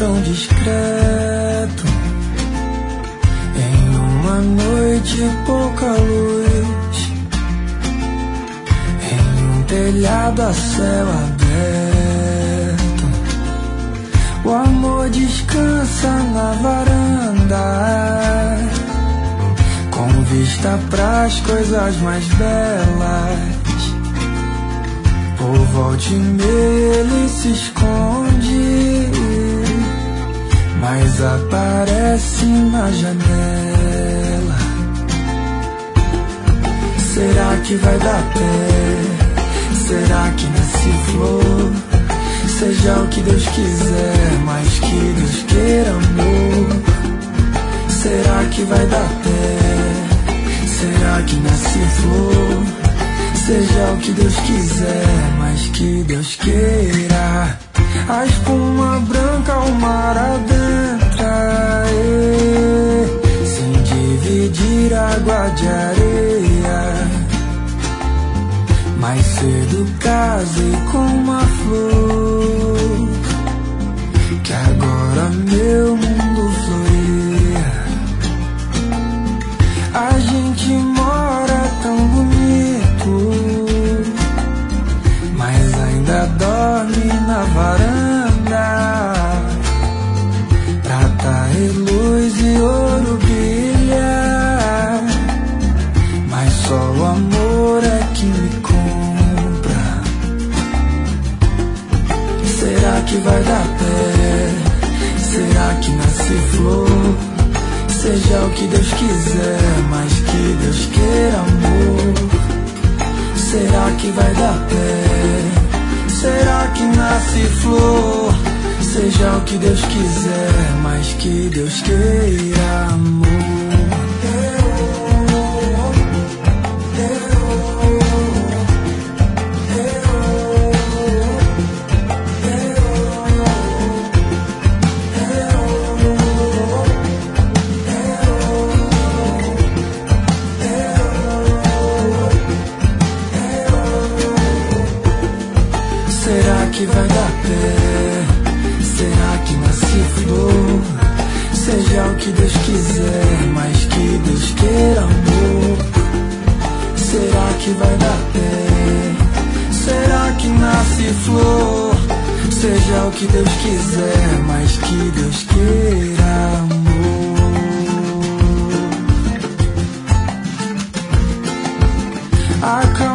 tão discreto, em uma noite pouca luz, em um telhado a céu aberto. O amor descansa na varanda, com vista pras coisas mais belas. Por volta e meia ele se esconde, mas aparece na janela. Será que vai dar pé? Será que nasce flor? Seja o que Deus quiser, mas que Deus queira amor. Será que vai dar pé? Será que nasce flor? Seja o que Deus quiser, mas que Deus queira. A espuma branca ao mar adentra, sem dividir água de areia. Mais cedo casei com uma flor, que agora meu mundo floreia. A gente mora tão bonito, mas ainda dorme na varanda. Prata e luz e ouro brilha, mas só o amor é que me compra. Será que vai dar pé? Será que nasce flor? Seja o que Deus quiser, mas que Deus queira amor. Será que vai dar pé? Será que nasce flor? Seja o que Deus quiser, mas que Deus queira amor. Será que vai dar pé? Será que nasce flor? Seja o que Deus quiser, mas que Deus queira amor. Será que vai dar pé? Será que nasce flor? Seja o que Deus quiser, mas que Deus queira amor.